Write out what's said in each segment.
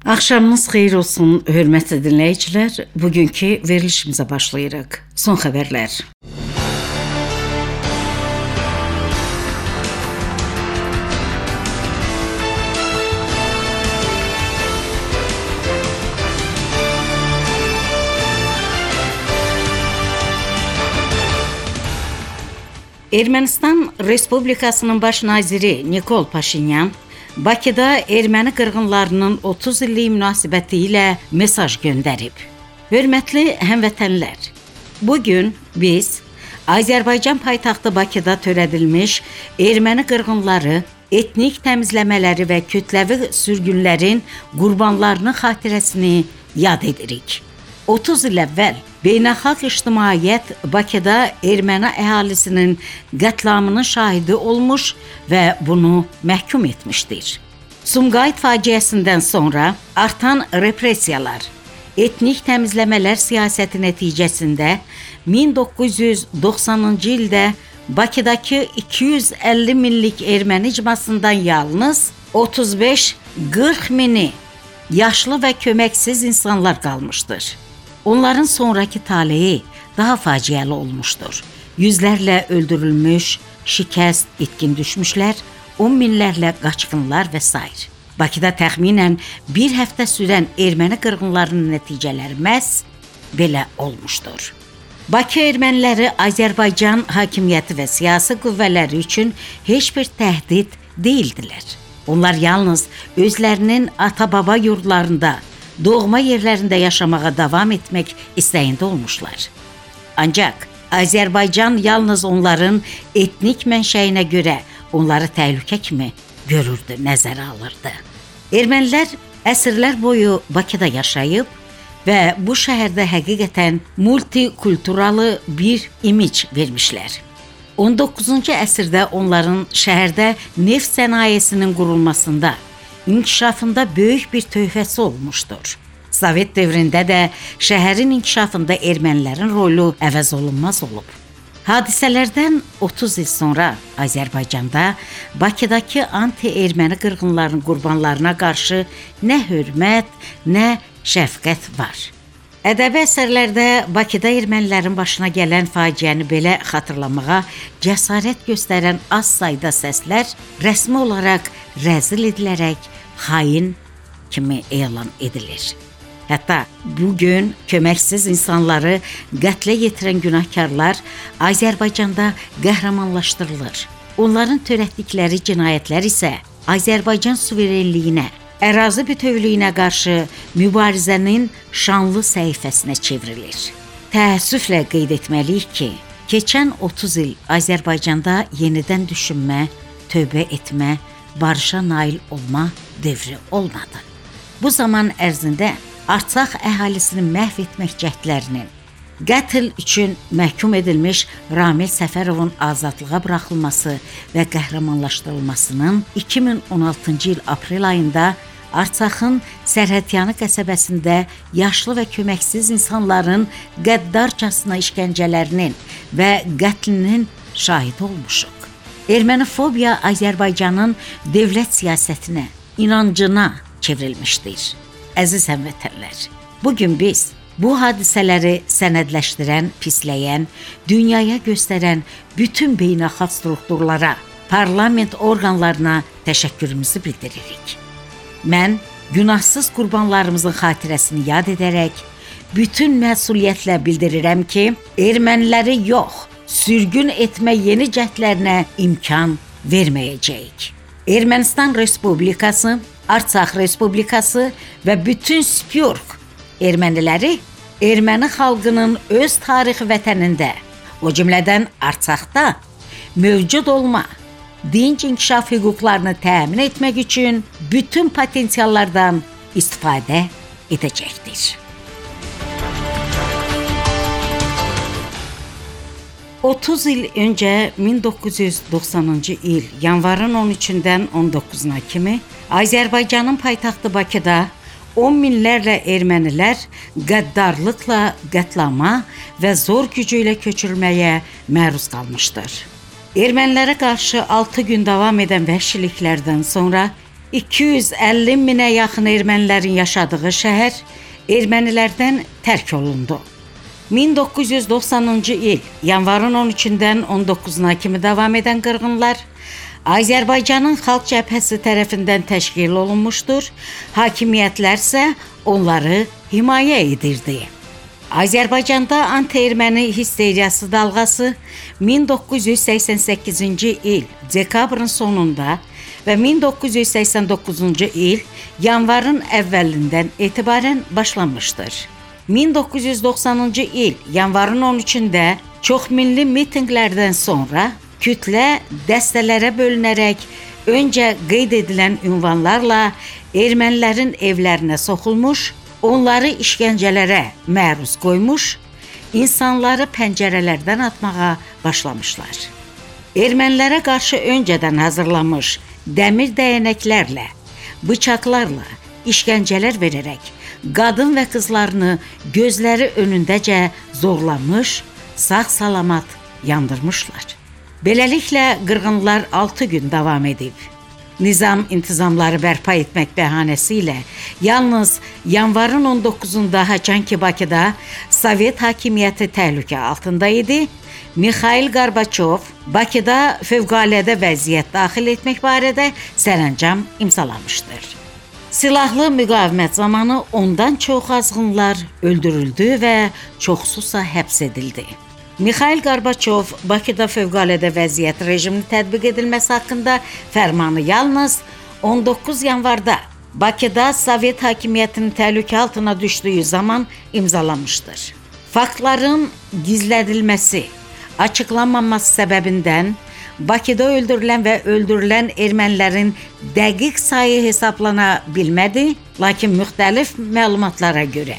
Axşamınız xeyir olsun, hörmətli dinləyicilər. Bugünkü verilişimizə başlayırıq. Son xəbərlər. Ermənistan Respublikasının baş naziri Nikol Paşinyan Bakıda erməni qırğınlarının 30 illiyi münasibəti ilə mesaj göndərib. Hörmətli həmvətənlər, bugün biz Azərbaycan paytaxtı Bakıda törədilmiş erməni qırğınları, etnik təmizləmələri və kütləvi sürgünlərin qurbanlarının xatirəsini yad edirik. 30 il əvvəl beynəlxalq ictimaiyyət Bakıda erməni əhalisinin qətlamının şahidi olmuş və bunu məhkum etmişdir. Sumqayıt faciəsindən sonra artan repressiyalar, etnik təmizləmələr siyasəti nəticəsində 1990-cı ildə Bakıdakı 250 minlik erməni icmasından yalnız 35-40 mini yaşlı və köməksiz insanlar qalmışdır. Onların sonraki taleyi daha faciəli olmuşdur. Yüzlərlə öldürülmüş, şikəst, itkin düşmüşlər, 10 minlərlə qaçqınlar və s. Bakıda təxminən bir həftə sürən erməni qırğınlarının nəticələri məhz belə olmuşdur. Bakı erməniləri Azərbaycan hakimiyyəti və siyasi qüvvələri üçün heç bir təhdid deyildilər. Onlar yalnız özlərinin ata-baba yurdlarında, doğma yerlərində yaşamağa davam etmək istəyində olmuşlar. Ancaq Azərbaycan yalnız onların etnik mənşəyinə görə onları təhlükə kimi görürdü, nəzərə alırdı. Ermənilər əsrlər boyu Bakıda yaşayıb və bu şəhərdə həqiqətən multikulturalı bir imic vermişlər. 19-cu əsrdə onların şəhərdə neft sənayesinin qurulmasında, inkişafında böyük bir töhfəsi olmuşdur. Sovet dövründə də şəhərin inkişafında ermənilərin rolu əvəz olunmaz olub. Hadisələrdən 30 il sonra Azərbaycanda Bakıdakı anti-erməni qırğınlarının qurbanlarına qarşı nə hörmət, nə şəfqət var. Ədəbi əsərlərdə Bakıda ermənilərin başına gələn faciəni belə xatırlamağa cəsarət göstərən az sayda səslər rəsmi olaraq rəzil edilərək xain kimi elan edilir. Hətta bugün köməksiz insanları qətlə yetirən günahkarlar Azərbaycanda qəhrəmanlaşdırılır. Onların törətdikləri cinayətlər isə Azərbaycan suverenliyinə, ərazi bütövlüyünə qarşı mübarizənin şanlı səhifəsinə çevrilir. Təəssüflə qeyd etməliyik ki, keçən 30 il Azərbaycanda yenidən düşünmə, tövbə etmə, barışa nail olma dövrü olmadı. Bu zaman ərzində Artsaq əhalisini məhv etmək cəhdlərinin, qətl üçün məhkum edilmiş Ramil Səfərovun azadlığa buraxılması və qəhrəmanlaşdırılmasının 2016-cı il aprel ayında Artsaqın Sərhədyanı qəsəbəsində yaşlı və köməksiz insanların qəddarcasına işgəncələrinin və qətlinin şahidi olmuşuq. Ermənifobiya Azərbaycanın dövlət siyasətinə, inancına çevrilmişdir. Əziz həmvətənlər, bugün biz bu hadisələri sənədləşdirən, pisləyən, dünyaya göstərən bütün beynəlxalq strukturlara, parlament orqanlarına təşəkkürümüzü bildiririk. Mən günahsız qurbanlarımızın xatirəsini yad edərək, bütün məsuliyyətlə bildirirəm ki, erməniləri yox, sürgün etmə yeni cəhdlərinə imkan verməyəcəyik. Ermənistan Respublikası, Artsaq Respublikası və bütün Spyork erməniləri erməni xalqının öz tarixi vətənində, o cümlədən Artsaqda mövcud olma, dinc inkişaf hüquqlarını təmin etmək üçün bütün potensiallardan istifadə edəcəkdir. 30 il öncə 1990-cı il yanvarın 13-dən 19-na kimi Azərbaycanın paytaxtı Bakıda 10 minlərlə ermənilər qəddarlıqla qətlama və zor gücü ilə köçürülməyə məruz qalmışdır. Ermənilərə qarşı 6 gün davam edən vəhşiliklərdən sonra 250 minə yaxın ermənilərin yaşadığı şəhər ermənilərdən tərk olundu. 1990-cı il yanvarın 13-dən 19-na kimi davam edən qırğınlar Azərbaycanın Xalq Cəbhəsi tərəfindən təşkil olunmuşdur, hakimiyyətlər isə onları himayə edirdi. Azərbaycanda anti-erməni histeriyası dalğası 1988-ci il dekabrın sonunda və 1989-cu il yanvarın əvvəlindən etibarən başlamışdır. 1990-cı il yanvarın 13-də çoxminli mitinqlərdən sonra kütlə dəstələrə bölünərək öncə qeyd edilən ünvanlarla ermənilərin evlərinə soxulmuş, onları işgəncələrə məruz qoymuş, insanları pəncərələrdən atmağa başlamışlar. Ermənilərə qarşı öncədən hazırlanmış dəmir dəyənəklərlə, bıçaqlarla işgəncələr verərək qadın və qızlarını gözləri önündəcə zorlamış, sağ-salamat yandırmışlar. Beləliklə qırğınlar 6 gün davam edib. Nizam intizamları bərpa etmək bəhanəsi ilə yalnız yanvarın 19-da haçanki Bakıda Sovet hakimiyyəti təhlükə altında idi. Mikhail Gorbaçov Bakıda fövqəladə vəziyyət daxil etmək barədə sərəncam imzalamışdır. Silahlı müqavimət zamanı ondan çox azğınlar öldürüldü və çoxsusa həbs edildi. Mikhail Gorbaçov Bakıda fövqəladə vəziyyət rejiminin tətbiq edilməsi haqqında fərmanı yalnız 19 yanvarda Bakıda Sovet hakimiyyətinin təhlükə altına düşdüyü zaman imzalamışdır. Faktların gizlədilməsi, açıqlanmaması səbəbindən Bakıda öldürülən və öldürülən ermənilərin dəqiq sayı hesablana bilmədi, lakin müxtəlif məlumatlara görə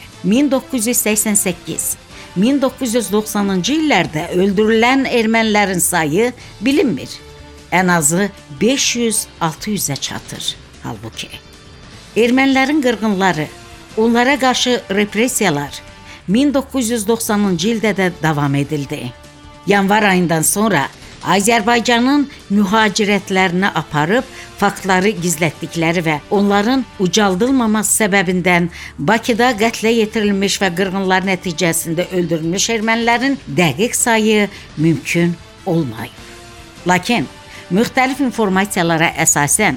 1988-1990-cı illərdə öldürülən ermənilərin sayı bilinmir. Ən azı 500-600-ə çatır. Halbuki ermənilərin qırğınları, onlara qarşı repressiyalar 1990-cı ildə də davam edildi. Yanvar ayından sonra Azərbaycanın mühacirətlərini aparıb faktları gizlətdikləri və onların ucaldılmaması səbəbindən Bakıda qətlə yetirilmiş və qırğınlar nəticəsində öldürülmüş ermənilərin dəqiq sayı mümkün olmayıb. Lakin müxtəlif informasiyalara əsasən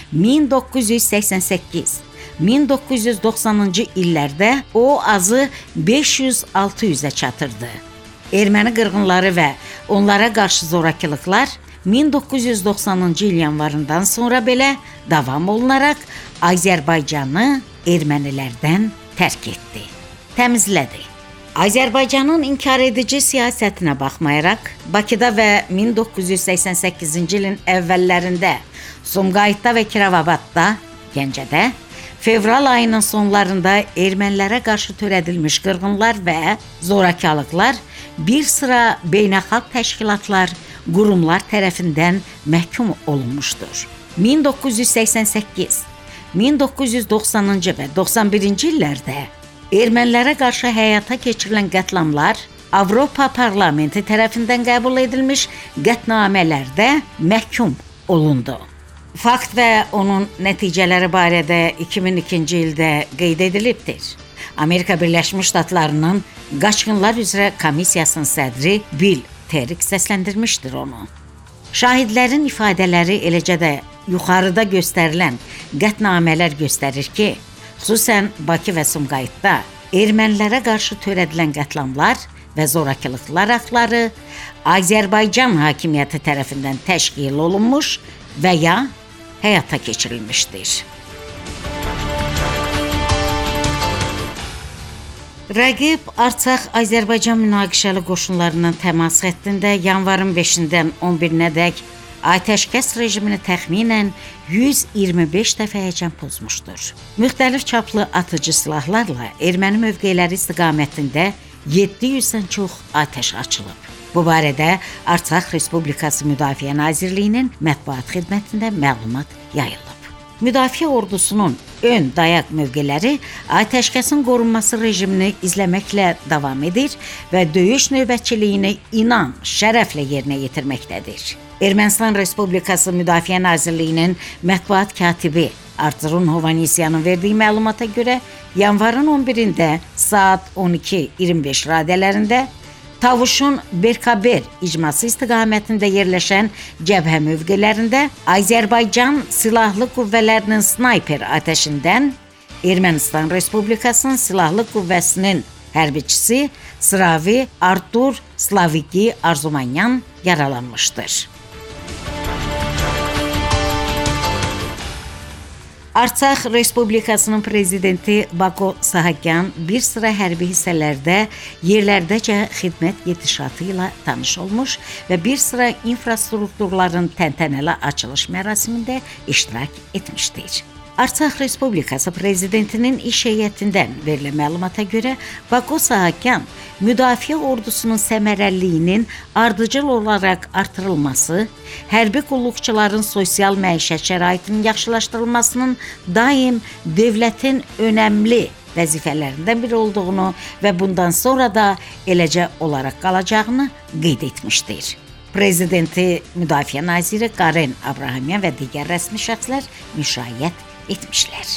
1988-1990-cı illərdə o azı 500-600-ə çatırdı. Erməni qırğınları və onlara qarşı zorakılıqlar 1990-cı il yanvarından sonra belə davam olunaraq Azərbaycanı ermənilərdən tərk etdi, təmizlədi. Azərbaycanın inkar edici siyasətinə baxmayaraq, Bakıda və 1988-ci ilin əvvəllərində Sumqayıtda və Kirovabadda, Gəncədə, fevral ayının sonlarında ermənilərə qarşı törədilmiş qırğınlar və zorakılıqlar bir sıra beynəlxalq təşkilatlar, qurumlar tərəfindən məhkum olunmuşdur. 1988, 1990-cı və 91-ci illərdə ermənilərə qarşı həyata keçirilən qətlamlar Avropa Parlamenti tərəfindən qəbul edilmiş qətnamələrdə məhkum olundu. Fakt və onun nəticələri barədə 2002-ci ildə qeyd edilibdir. Amerika Birləşmiş Ştatlarının Qaçqınlar üzrə komissiyasının sədri Bill Terik səsləndirmişdir onu. Şahidlərin ifadələri, eləcə də yuxarıda göstərilən qətnamələr göstərir ki, xüsusən Bakı və Sumqayıtda ermənilərə qarşı törədilən qətlamlar və zorakılıqlar aktları Azərbaycan hakimiyyəti tərəfindən təşkil olunmuş və ya həyata keçirilmişdir. Rəqib Artsaq Azərbaycan münaqişəli qoşunlarının təmas xəttində yanvarın 5-dən 11-nədək atəşkəs rejimini təxminən 125 dəfəyəcən pozmuşdur. Müxtəlif çaplı atıcı silahlarla erməni mövqeləri istiqamətində 700-dən çox atəş açılıb. Bu barədə Artsaq Respublikası Müdafiə Nazirliyinin mətbuat xidmətində məlumat yayılıb. Müdafiə ordusunun ön dayaq mövqeləri atəşkəsin qorunması rejimini izləməklə davam edir və döyüş növbətçiliyini inam, şərəflə yerinə yetirməkdədir. Ermənistan Respublikası Müdafiə Nazirliyinin mətbuat katibi Arturun Hovanesyanın verdiyi məlumata görə yanvarın 11-də saat 12:25 radələrində Tavuşun Berkaber icması istiqamətində yerləşən cəbhə mövqelərində Azərbaycan Silahlı Qüvvələrinin snayper atəşindən Ermənistan Respublikasının Silahlı Qüvvəsinin hərbiçisi Sıravi Artur Slaviki Arzumanyan yaralanmışdır. Artsaq Respublikasının prezidenti Bako Sahakyan bir sıra hərbi hissələrdə yerlərdəcə xidmət yetişatı ilə tanış olmuş və bir sıra infrastrukturların təntənəli açılış mərasimində iştirak etmişdir. Artsaq Respublikası prezidentinin iş heyətindən verilən məlumata görə Bako Sahakyan müdafiə ordusunun səmərəliliyinin ardıcıl olaraq artırılması, hərbi qulluqçuların sosial məişət şəraitinin yaxşılaşdırılmasının daim dövlətin önəmli vəzifələrindən biri olduğunu və bundan sonra da eləcə olaraq qalacağını qeyd etmişdir. Prezidenti Müdafiə naziri Karen Abrahamyan və digər rəsmi şəxslər müşayiət etmişlər.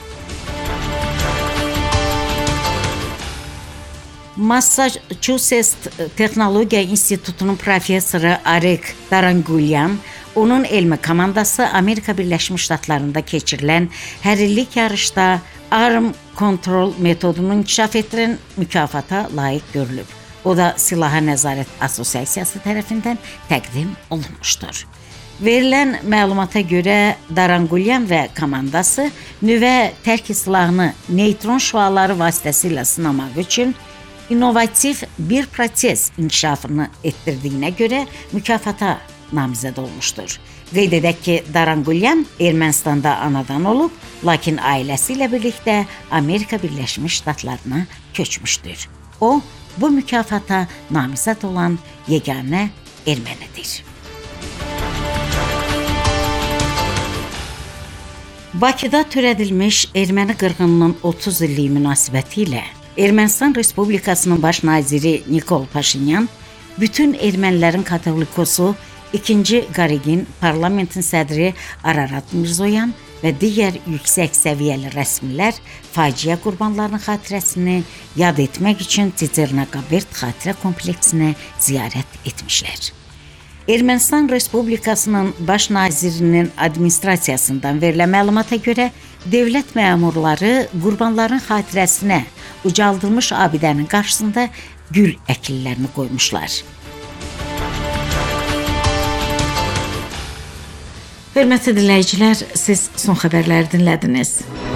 Massachusetts Texnologiya İnstitutunun professoru Arek Darangulyan, onun elmi komandası Amerika Birləşmiş Ştatlarında keçirilən hərrilik yarışda arm kontrol metodunu inkişaf etdirən mükafata layiq görülüb. O da Silaha Nəzarət Assosiasiyası tərəfindən təqdim olunmuşdur. Verilən məlumata görə Darangulyan və komandası nüvə tərk silahını neytron şüaları vasitəsilə sınamaq üçün innovativ bir proses inkişafını etdirdiyinə görə mükafata namizəd olmuşdur. Qeyd edək ki, Darangulyan Ermənistanda anadan olub, lakin ailəsi ilə birlikdə Amerika Birləşmiş Ştatlarına köçmüşdür. O, bu mükafata namizəd olan yeganə ermənidir. Bakıda törədilmiş erməni qırğınının 30 illiyi münasibəti ilə Ermənistan Respublikasının baş naziri Nikol Paşinyan bütün ermənilərin katolikosu 2. Qaregin, parlamentin sədri Ararat Mirzoyan və digər yüksək səviyyəli rəsmilər faciə qurbanlarının xatirəsini yad etmək üçün Tsetsernakaberd xatirə kompleksinə ziyarət etmişlər. Ermənistan Respublikasının baş nazirinin administrasiyasından verilən məlumata görə dövlət məmurları qurbanların xatirəsinə ucaldılmış abidənin qarşısında gül əkillərini qoymuşlar. Hörmətli dinləyicilər, siz son xəbərləri dinlədiniz.